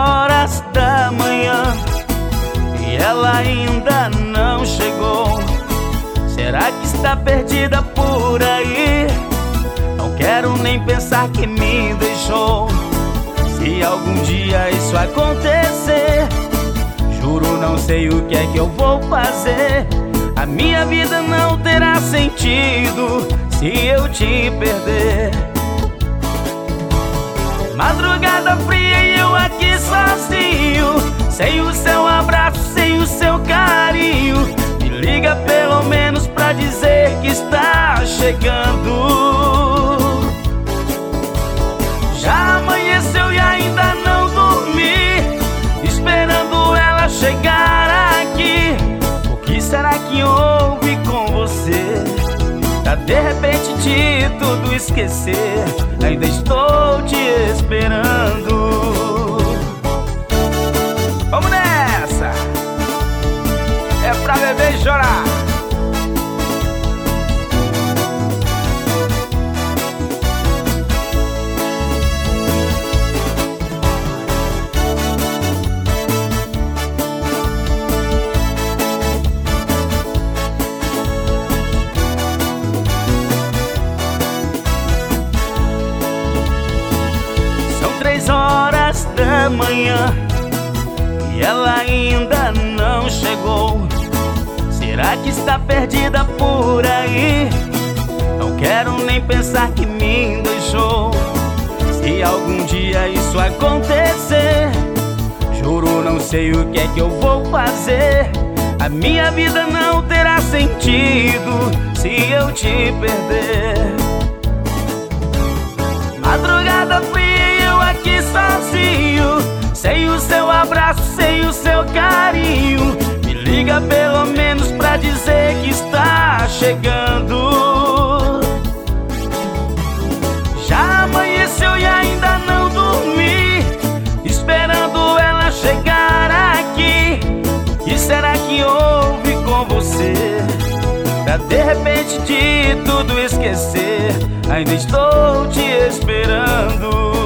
horas da manhã e ela ainda não chegou. Será que está perdida por aí? Não quero nem pensar que me deixou. Se algum dia isso acontecer, juro não sei o que é que eu vou fazer. A minha vida não terá sentido se eu te perder. Madrugada fria e eu aqui sozinho, sem o seu abraço, sem o seu carinho. Me liga pelo menos pra dizer que está chegando. Já amanheceu e ainda não dormi, esperando ela chegar aqui. O que será que houve com você? Pra de repente de tudo esquecer, ainda estou te esperando. Vamos nessa! É pra beber e chorar. São 3 horas da manhã e ela ainda não chegou. Será que está perdida por aí? Não quero nem pensar que me deixou. Se algum dia isso acontecer, juro não sei o que é que eu vou fazer. A minha vida não terá sentido se eu te perder. Madrugada fria e eu aqui sozinho, sem o seu abraço, sem o seu carinho. Me liga pelo menos pra dizer que está chegando. Já amanheceu e ainda não dormi, esperando ela chegar aqui. O que será que houve com você? Pra de repente de tudo esquecer, ainda estou te esperando.